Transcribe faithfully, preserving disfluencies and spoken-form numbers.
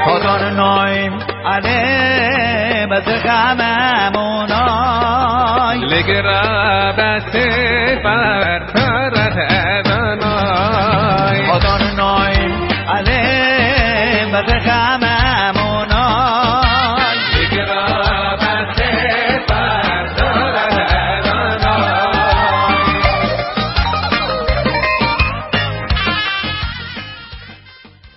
خودان نایم علی بزخم مونای لگرابت بر فرد نای خودان نایم علی بزخم